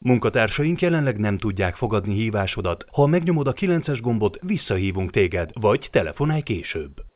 Munkatársaink jelenleg nem tudják fogadni hívásodat. Ha megnyomod a 9-es gombot, visszahívunk téged, vagy telefonálj később.